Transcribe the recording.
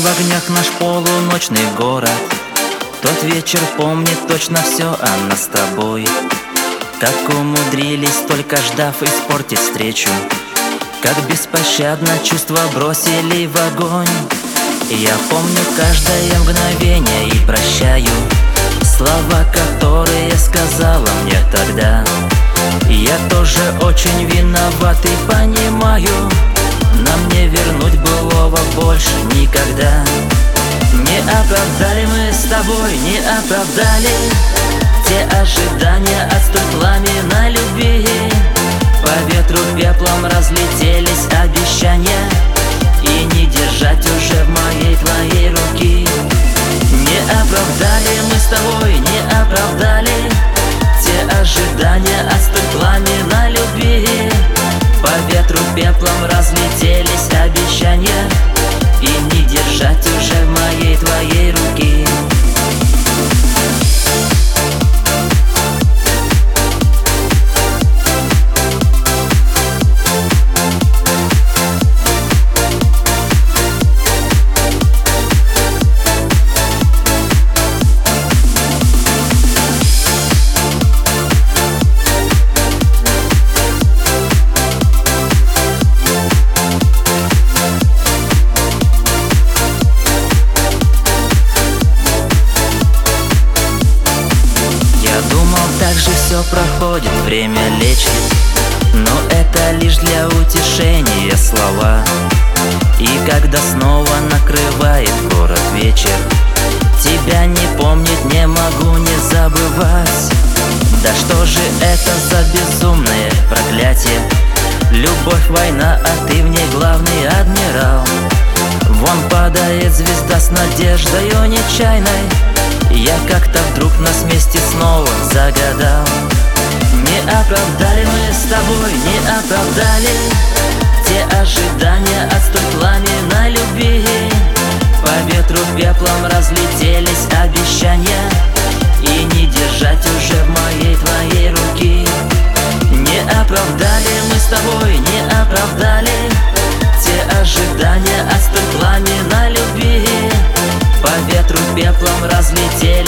в огнях наш полуночный город. Тот вечер помнит точно все о нас с тобой. Как умудрились, только ждав, испортить встречу. Как беспощадно чувства бросили в огонь. Я помню каждое мгновение и прощаю слова, которые сказала мне тогда. Я тоже очень виноват и понимаю, нам не вернуть былого больше никогда. Не оправдали мы с тобой, не оправдали те ожидания от столь пламенной любви. По ветру пеплом разлетелись обещания, и не держать уже в моей твоей руки. Не оправдали мы с тобой, не оправдали те ожидания от столь пламенной любви. По ветру пеплом разлетелись обещания, и не держать уже в моей твоей руки. Так же все проходит, время лечит, но это лишь для утешения слова. И когда снова накрывает город вечер, тебя не помнить не могу, не забывать. Да что же это за безумное проклятие? Любовь, война, а ты в ней главный адмирал. Вон падает звезда с надеждою нечаянной. Я как-то вдруг нас вместе снова загадал. Не оправдали мы с тобой, не оправдали те ожидания от столь пламенной любви. По ветру пеплом разлетелись обещания, и не держать уже в моей твоей руки. Не оправдали мы с тобой, не оправдали те ожидания от столь пламенной любви. По ветру пеплом разлетелись